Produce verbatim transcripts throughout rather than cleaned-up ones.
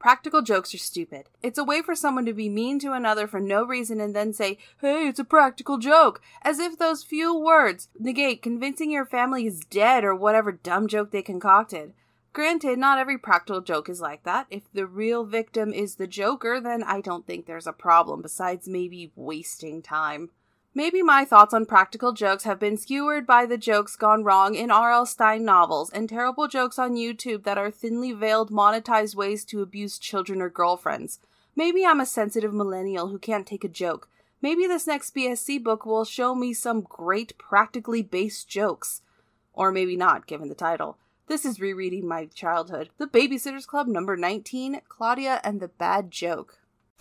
Practical jokes are stupid. It's a way for someone to be mean to another for no reason and then say, hey, it's a practical joke, as if those few words negate convincing your family is dead or whatever dumb joke they concocted. Granted, not every practical joke is like that. If the real victim is the joker, then I don't think there's a problem, besides maybe wasting time. Maybe my thoughts on practical jokes have been skewered by the jokes gone wrong in R L. Stine novels and terrible jokes on YouTube that are thinly veiled monetized ways to abuse children or girlfriends. Maybe I'm a sensitive millennial who can't take a joke. Maybe this next B S C book will show me some great practically based jokes. Or maybe not, given the title. This is Rereading My Childhood. The Babysitters Club number nineteen, Claudia and the Bad Joke.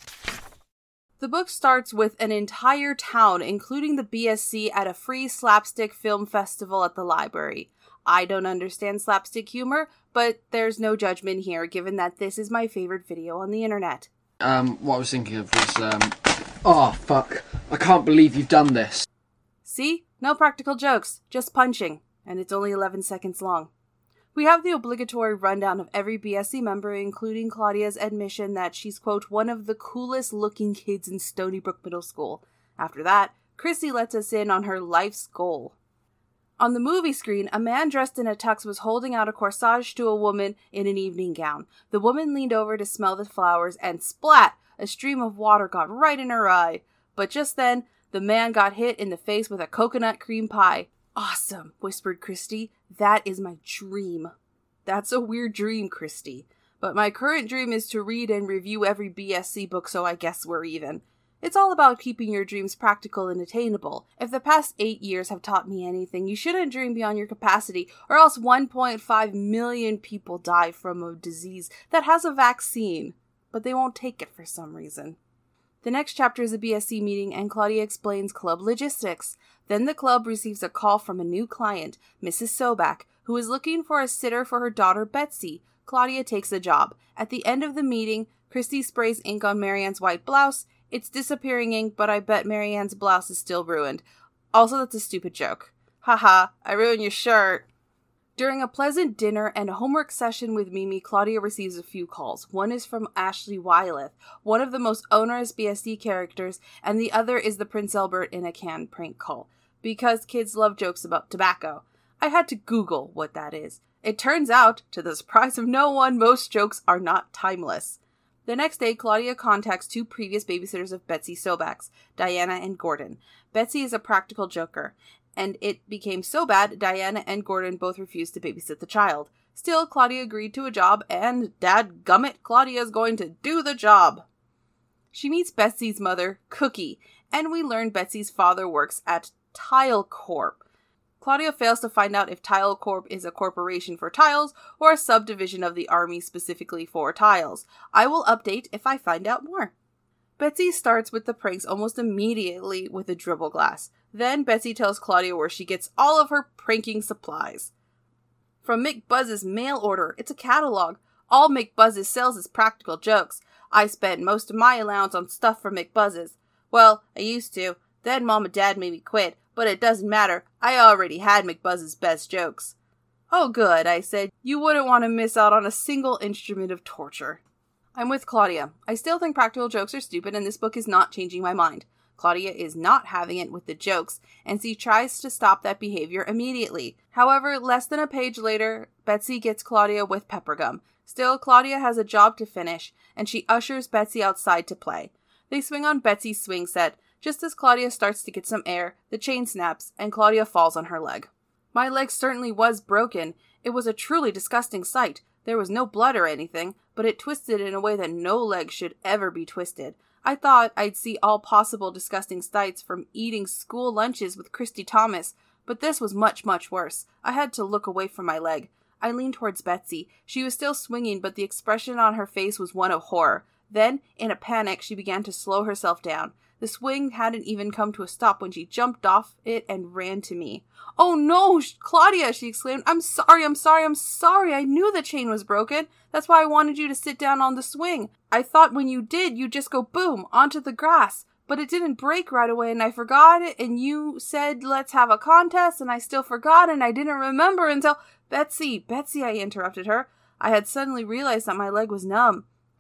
The book starts with an entire town, including the B S C, at a free slapstick film festival at the library. I don't understand slapstick humor, but there's no judgment here, given that this is my favorite video on the internet. Um, what I was thinking of was, um... Oh, fuck. I can't believe you've done this. See? No practical jokes. Just punching. And it's only eleven seconds long. We have the obligatory rundown of every B S C member, including Claudia's admission that she's, quote, one of the coolest looking kids in Stony Brook Middle School. After that, Christy lets us in on her life's goal. On the movie screen, a man dressed in a tux was holding out a corsage to a woman in an evening gown. The woman leaned over to smell the flowers, and splat! A stream of water got right in her eye. But just then, the man got hit in the face with a coconut cream pie. Awesome, whispered Christy. That is my dream. That's a weird dream, Christy. But my current dream is to read and review every B S C book, so I guess we're even. It's all about keeping your dreams practical and attainable. If the past eight years have taught me anything, you shouldn't dream beyond your capacity, or else one point five million people die from a disease that has a vaccine, but they won't take it for some reason. The next chapter is a B S C meeting, and Claudia explains club logistics. Then the club receives a call from a new client, Missus Sobak, who is looking for a sitter for her daughter Betsy. Claudia takes the job. At the end of the meeting, Christy sprays ink on Marianne's white blouse. It's disappearing ink, but I bet Marianne's blouse is still ruined. Also, that's a stupid joke. Haha, I ruined your shirt. During a pleasant dinner and a homework session with Mimi, Claudia receives a few calls. One is from Ashley Wyleth, one of the most onerous B S C characters, and the other is the Prince Albert in a Can prank call, because kids love jokes about tobacco. I had to Google what that is. It turns out, to the surprise of no one, most jokes are not timeless. The next day, Claudia contacts two previous babysitters of Betsy Sobak's, Diana and Gordon. Betsy is a practical joker, and it became so bad, Diana and Gordon both refused to babysit the child. Still, Claudia agreed to a job, and dadgummit, Claudia is going to do the job. She meets Betsy's mother, Cookie, and we learn Betsy's father works at Tile Corp. Claudia fails to find out if Tile Corp is a corporation for tiles or a subdivision of the army specifically for tiles. I will update if I find out more. Betsy starts with the pranks almost immediately with a dribble glass. Then Betsy tells Claudia where she gets all of her pranking supplies. From McBuzz's mail order, it's a catalog. All McBuzz's sells is practical jokes. I spent most of my allowance on stuff from McBuzz's. Well, I used to. Then Mom and Dad made me quit. But it doesn't matter. I already had McBuzz's best jokes. Oh good, I said. You wouldn't want to miss out on a single instrument of torture. I'm with Claudia. I still think practical jokes are stupid, and this book is not changing my mind. Claudia is not having it with the jokes, and she tries to stop that behavior immediately. However, less than a page later, Betsy gets Claudia with pepper gum. Still, Claudia has a job to finish, and she ushers Betsy outside to play. They swing on Betsy's swing set. Just as Claudia starts to get some air, the chain snaps, and Claudia falls on her leg. My leg certainly was broken. It was a truly disgusting sight. There was no blood or anything, but it twisted in a way that no leg should ever be twisted. I thought I'd see all possible disgusting sights from eating school lunches with Christy Thomas, but this was much, much worse. I had to look away from my leg. I leaned towards Betsy. She was still swinging, but the expression on her face was one of horror. Then, in a panic, she began to slow herself down. The swing hadn't even come to a stop when she jumped off it and ran to me. "Oh no, Claudia," she exclaimed. "I'm sorry, I'm sorry, I'm sorry. I knew the chain was broken. That's why I wanted you to sit down on the swing. I thought when you did, you'd just go boom, onto the grass. But it didn't break right away, and I forgot it, and you said, let's have a contest, and I still forgot, and I didn't remember until—" "Betsy, Betsy," I interrupted her. I had suddenly realized that my leg was numb.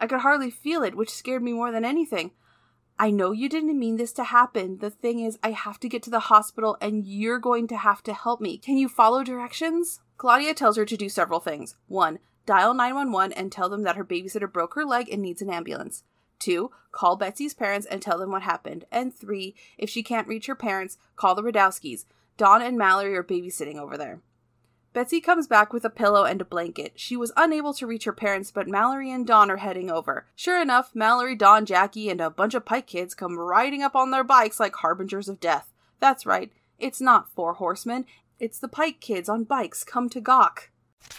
I could hardly feel it, which scared me more than anything. I know you didn't mean this to happen. The thing is, I have to get to the hospital and you're going to have to help me. Can you follow directions? Claudia tells her to do several things. One, dial nine one one and tell them that her babysitter broke her leg and needs an ambulance. Two, call Betsy's parents and tell them what happened. And three, if she can't reach her parents, call the Radowskis. Dawn and Mallory are babysitting over there. Betsy comes back with a pillow and a blanket. She was unable to reach her parents, but Mallory and Dawn are heading over. Sure enough, Mallory, Dawn, Jackie, and a bunch of Pike kids come riding up on their bikes like harbingers of death. That's right, it's not four horsemen, it's the Pike kids on bikes come to gawk.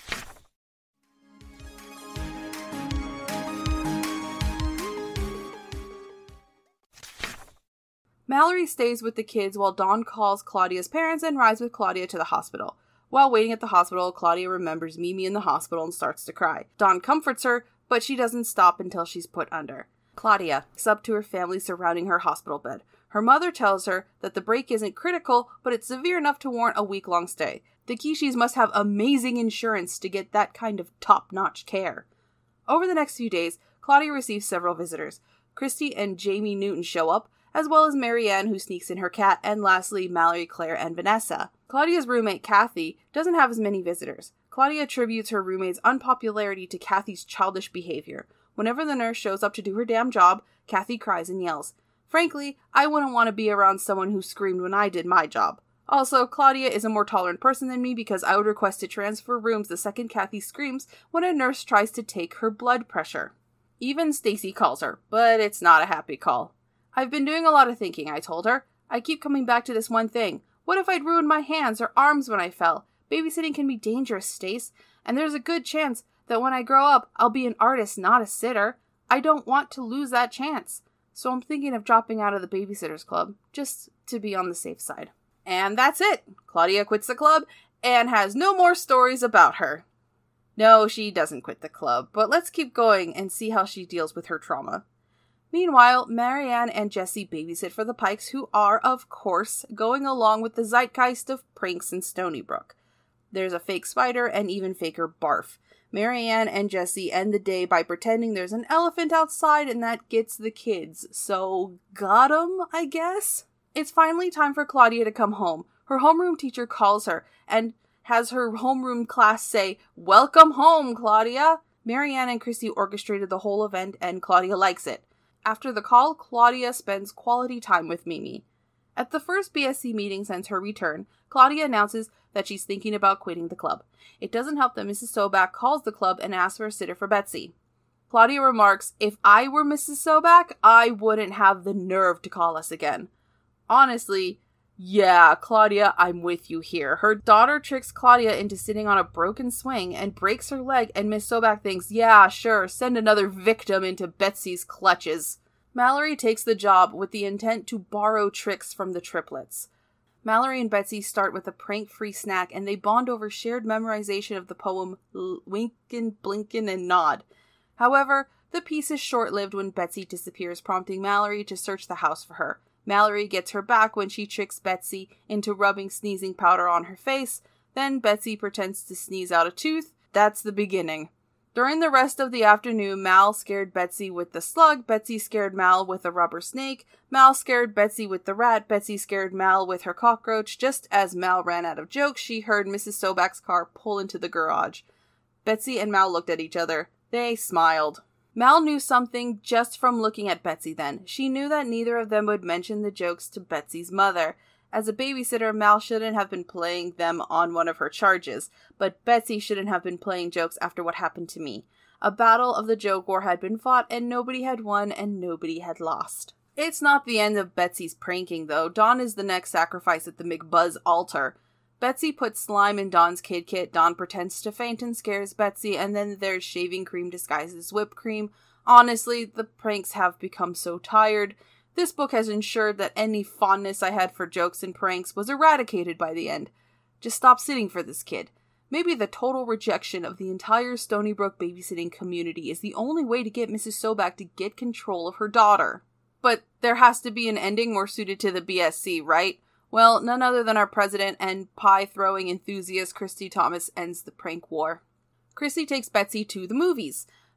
Mallory stays with the kids while Dawn calls Claudia's parents and rides with Claudia to the hospital. While waiting at the hospital, Claudia remembers Mimi in the hospital and starts to cry. Dawn comforts her, but she doesn't stop until she's put under. Claudia is up to her family surrounding her hospital bed. Her mother tells her that the break isn't critical, but it's severe enough to warrant a week-long stay. The Kishis must have amazing insurance to get that kind of top-notch care. Over the next few days, Claudia receives several visitors. Christy and Jamie Newton show up, as well as Marianne, who sneaks in her cat, and lastly, Mallory, Claire, and Vanessa. Claudia's roommate, Kathy, doesn't have as many visitors. Claudia attributes her roommate's unpopularity to Kathy's childish behavior. Whenever the nurse shows up to do her damn job, Kathy cries and yells. Frankly, I wouldn't want to be around someone who screamed when I did my job. Also, Claudia is a more tolerant person than me because I would request to transfer rooms the second Kathy screams when a nurse tries to take her blood pressure. Even Stacy calls her, but it's not a happy call. I've been doing a lot of thinking, I told her. I keep coming back to this one thing. What if I'd ruined my hands or arms when I fell? Babysitting can be dangerous, Stace, and there's a good chance that when I grow up, I'll be an artist, not a sitter. I don't want to lose that chance. So I'm thinking of dropping out of the Babysitters Club, just to be on the safe side. And that's it. Claudia quits the club and has no more stories about her. No, she doesn't quit the club, but let's keep going and see how she deals with her trauma. Meanwhile, Marianne and Jessie babysit for the Pikes, who are, of course, going along with the zeitgeist of pranks in Stony Brook. There's a fake spider and even faker barf. Marianne and Jessie end the day by pretending there's an elephant outside and that gets the kids. So, got 'em, I guess? It's finally time for Claudia to come home. Her homeroom teacher calls her and has her homeroom class say, "Welcome home, Claudia!" Marianne and Christy orchestrated the whole event and Claudia likes it. After the call, Claudia spends quality time with Mimi. At the first B S C meeting since her return, Claudia announces that she's thinking about quitting the club. It doesn't help that Missus Sobak calls the club and asks for a sitter for Betsy. Claudia remarks, "If I were Missus Sobak, I wouldn't have the nerve to call us again." Honestly, yeah, Claudia, I'm with you here. Her daughter tricks Claudia into sitting on a broken swing and breaks her leg, and Miss Sobak thinks, yeah, sure, send another victim into Betsy's clutches. Mallory takes the job with the intent to borrow tricks from the triplets. Mallory and Betsy start with a prank-free snack, and they bond over shared memorization of the poem Winkin', Blinkin', and Nod. However, the piece is short-lived when Betsy disappears, prompting Mallory to search the house for her. Mallory gets her back when she tricks Betsy into rubbing sneezing powder on her face. Then Betsy pretends to sneeze out a tooth. That's the beginning. During the rest of the afternoon, Mal scared Betsy with the slug, Betsy scared Mal with a rubber snake, Mal scared Betsy with the rat, Betsy scared Mal with her cockroach. Just as Mal ran out of jokes, she heard Missus Sobak's car pull into the garage. Betsy and Mal looked at each other. They smiled. Mal knew something just from looking at Betsy then. She knew that neither of them would mention the jokes to Betsy's mother. As a babysitter, Mal shouldn't have been playing them on one of her charges, but Betsy shouldn't have been playing jokes after what happened to me. A battle of the joke war had been fought, and nobody had won, and nobody had lost. It's not the end of Betsy's pranking, though. Dawn is the next sacrifice at the McBuzz altar. Betsy puts slime in Dawn's kid kit, Dawn pretends to faint and scares Betsy, and then there's shaving cream disguised as whipped cream. Honestly, the pranks have become so tired. This book has ensured that any fondness I had for jokes and pranks was eradicated by the end. Just stop sitting for this kid. Maybe the total rejection of the entire Stony Brook babysitting community is the only way to get Missus Sobak to get control of her daughter. But there has to be an ending more suited to the B S C, right? Well, none other than our president and pie-throwing enthusiast Christy Thomas ends the prank war. Christy takes Betsy to the movies.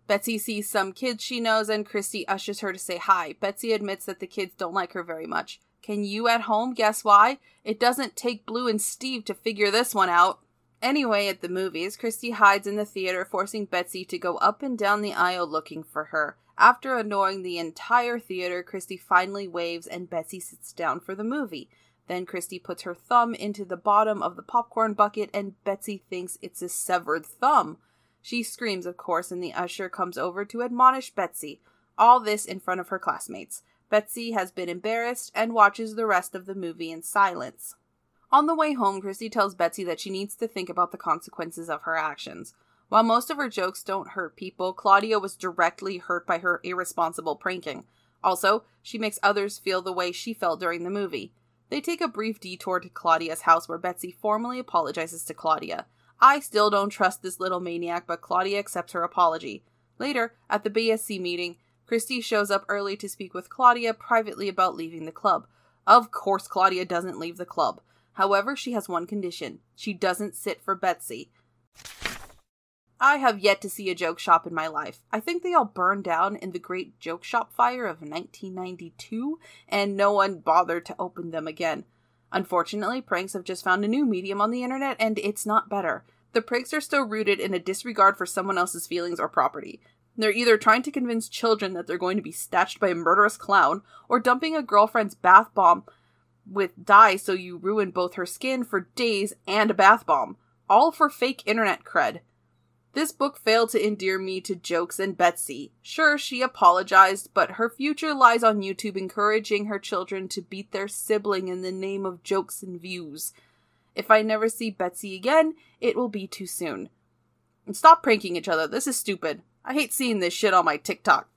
Betsy sees some kids she knows and Christy ushers her to say hi. Betsy admits that the kids don't like her very much. Can you at home guess why? It doesn't take Blue and Steve to figure this one out. Anyway, at the movies, Christy hides in the theater, forcing Betsy to go up and down the aisle looking for her. After annoying the entire theater, Christy finally waves and Betsy sits down for the movie. Then Christy puts her thumb into the bottom of the popcorn bucket and Betsy thinks it's a severed thumb. She screams, of course, and the usher comes over to admonish Betsy. All this in front of her classmates. Betsy has been embarrassed and watches the rest of the movie in silence. On the way home, Christy tells Betsy that she needs to think about the consequences of her actions. While most of her jokes don't hurt people, Claudia was directly hurt by her irresponsible pranking. Also, she makes others feel the way she felt during the movie. They take a brief detour to Claudia's house where Betsy formally apologizes to Claudia. I still don't trust this little maniac, but Claudia accepts her apology. Later, at the B S C meeting, Christy shows up early to speak with Claudia privately about leaving the club. Of course Claudia doesn't leave the club. However, she has one condition. She doesn't sit for Betsy. I have yet to see a joke shop in my life. I think they all burned down in the Great Joke Shop Fire of nineteen ninety-two, and no one bothered to open them again. Unfortunately, pranks have just found a new medium on the internet, and it's not better. The pranks are still rooted in a disregard for someone else's feelings or property. They're either trying to convince children that they're going to be snatched by a murderous clown, or dumping a girlfriend's bath bomb with dye so you ruin both her skin for days and a bath bomb. All for fake internet cred. This book failed to endear me to jokes and Betsy. Sure, she apologized, but her future lies on YouTube encouraging her children to beat their sibling in the name of jokes and views. If I never see Betsy again, it will be too soon. And stop pranking each other. This is stupid. I hate seeing this shit on my TikTok.